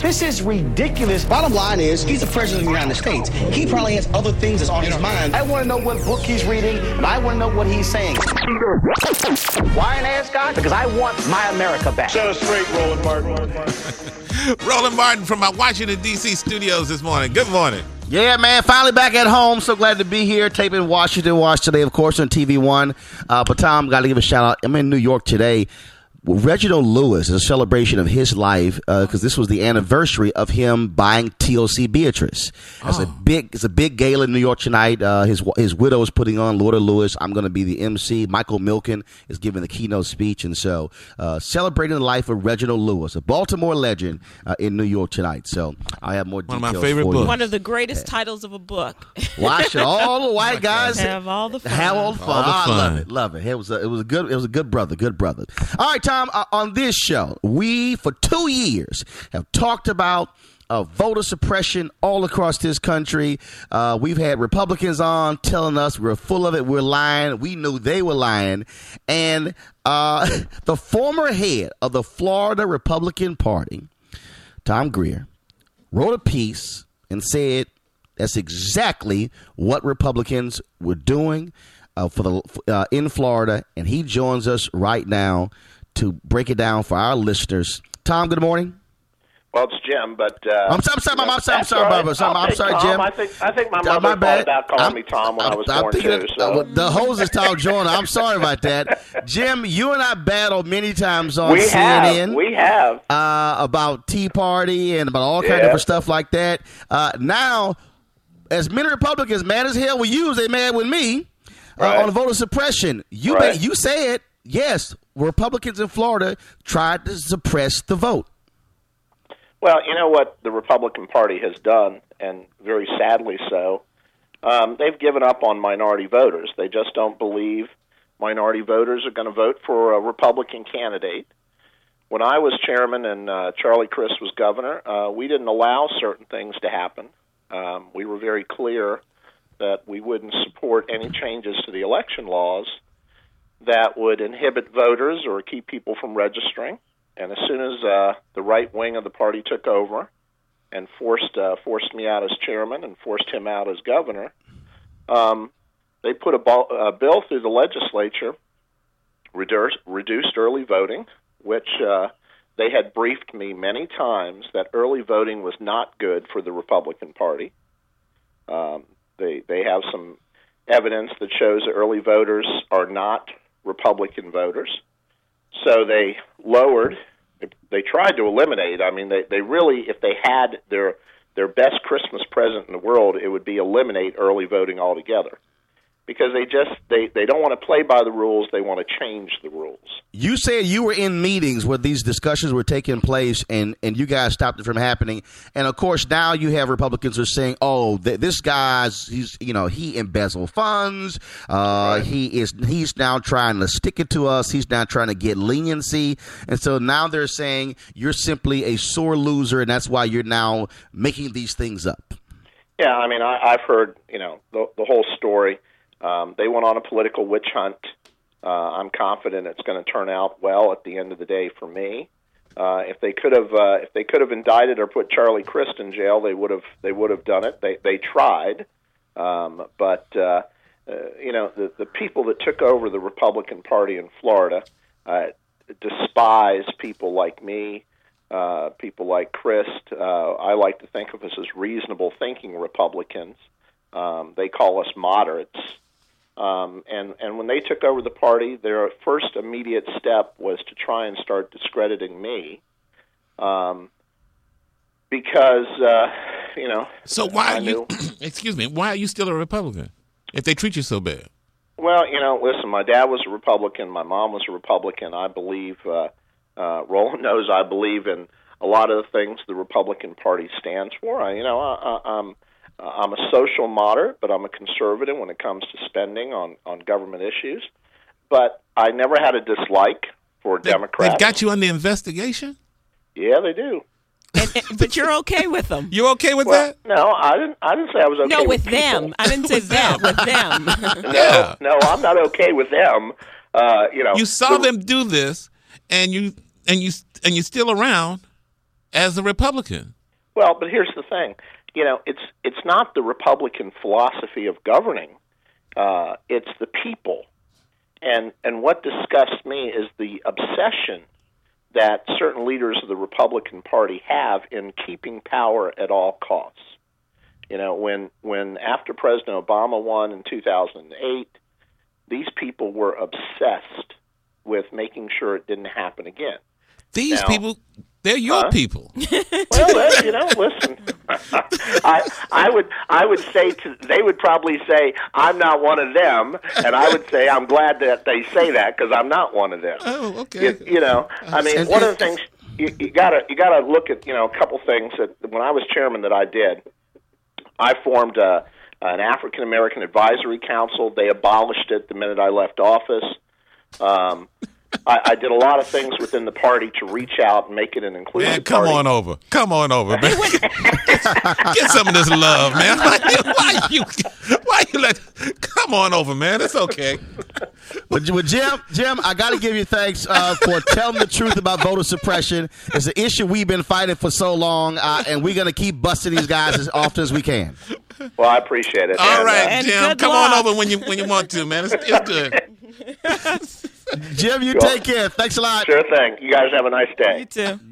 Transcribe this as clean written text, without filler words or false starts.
This is ridiculous. Bottom line is, he's the president of the United States. He probably has other things that's on his mind. I want to know what book he's reading, and I want to know what he's saying. Why an ascot? Because I want my America back. Set us straight, Roland Martin. Roland Martin from our Washington, D.C. studios this morning. Good morning. Yeah, man, finally back at home. So glad to be here. Taping Washington Watch today, of course, on TV One. But Tom, got to give a shout out. I'm in New York today. Reginald Lewis is a celebration of his life because this was the anniversary of him buying TLC Beatrice. It's a big gala in New York tonight. His widow is putting on Loretta Lewis. I'm going to be the MC. Michael Milken is giving the keynote speech, and so celebrating the life of Reginald Lewis, a Baltimore legend, in New York tonight. So I have more details. One of my favorite for books. you. One of the greatest titles of a book. Why should all the white guys have all the fun? Have all the fun. All the I fun. love it. It was a good brother. All right, Tom. On this show, we for 2 years have talked about voter suppression all across this country. We've had Republicans on telling us we're full of it. We're lying. We knew they were lying. And the former head of the Florida Republican Party, Tom Greer, wrote a piece and said that's exactly what Republicans were doing in Florida. And he joins us right now to break it down for our listeners. Tom, good morning. Well, it's Jim, but I'm sorry, Bubba. I'm sorry, Jim. I think my mother thought about calling me Tom when I was born too. So. The hose is Tom Joyner. I'm sorry about that, Jim. You and I battled many times on CNN. We have about Tea Party and about all kinds of different stuff like that. Now, as many Republicans mad as hell with you as they mad with me on voter suppression. You said yes. Republicans in Florida tried to suppress the vote. Well, you know what the Republican Party has done, and very sadly so, they've given up on minority voters. They just don't believe minority voters are going to vote for a Republican candidate. When I was chairman and Charlie Crist was governor, we didn't allow certain things to happen. We were very clear that we wouldn't support any changes to the election laws that would inhibit voters or keep people from registering. And as soon as the right wing of the party took over and forced me out as chairman and forced him out as governor, they put a bill through the legislature, reduced early voting, which they had briefed me many times that early voting was not good for the Republican Party. They have some evidence that shows that early voters are not Republican voters. So they tried to eliminate. I mean, they really, if they had their best Christmas present in the world, it would be eliminate early voting altogether. Because they don't want to play by the rules, they want to change the rules. You said you were in meetings where these discussions were taking place, and you guys stopped it from happening. And of course, now you have Republicans who are saying, "Oh, this guy's he embezzled funds. He's now trying to stick it to us. He's now trying to get leniency." And so now they're saying you're simply a sore loser, and that's why you're now making these things up. Yeah, I mean, I've heard the whole story. They went on a political witch hunt. I'm confident it's going to turn out well at the end of the day for me. If they could have indicted or put Charlie Crist in jail, they would have done it. They tried, but the people that took over the Republican Party in Florida despise people like me, people like Crist. I like to think of us as reasonable thinking Republicans. They call us moderates. And when they took over the party, their first immediate step was to try and start discrediting me, because So why are you? Excuse me. Why are you still a Republican if they treat you so bad? Well, listen. My dad was a Republican. My mom was a Republican. I believe Roland knows I believe in a lot of the things the Republican Party stands for. I'm a social moderate, but I'm a conservative when it comes to spending on government issues. But I never had a dislike for Democrats. They've got you under investigation? Yeah, they do. But you're okay with them. You're okay with that? No, I didn't say I was okay with them. people. I didn't say that, with them. No, I'm not okay with them. You saw them do this, and you're still around, as a Republican. Well, but here's the thing. It's not the Republican philosophy of governing. It's the people. And what disgusts me is the obsession that certain leaders of the Republican Party have in keeping power at all costs. When after President Obama won in 2008, these people were obsessed with making sure it didn't happen again. These people, they're your people. Well, listen. I would say they would probably say I'm not one of them, and I would say I'm glad that they say that because I'm not one of them. Oh, okay. One of the things you gotta look at. A couple things that when I was chairman that I did. I formed an African American Advisory Council. They abolished it the minute I left office. I did a lot of things within the party to reach out and make it an inclusive man, come party. Come on over, man. Get some of this love, man. Why you come on over, man. It's okay. Well, Jim, I got to give you thanks for telling the truth about voter suppression. It's an issue we've been fighting for so long, and we're going to keep busting these guys as often as we can. Well, I appreciate it. All right, Jim, come on over when you want to, man. It's good. Jim, you take care. Thanks a lot. Sure thing. You guys have a nice day. You too.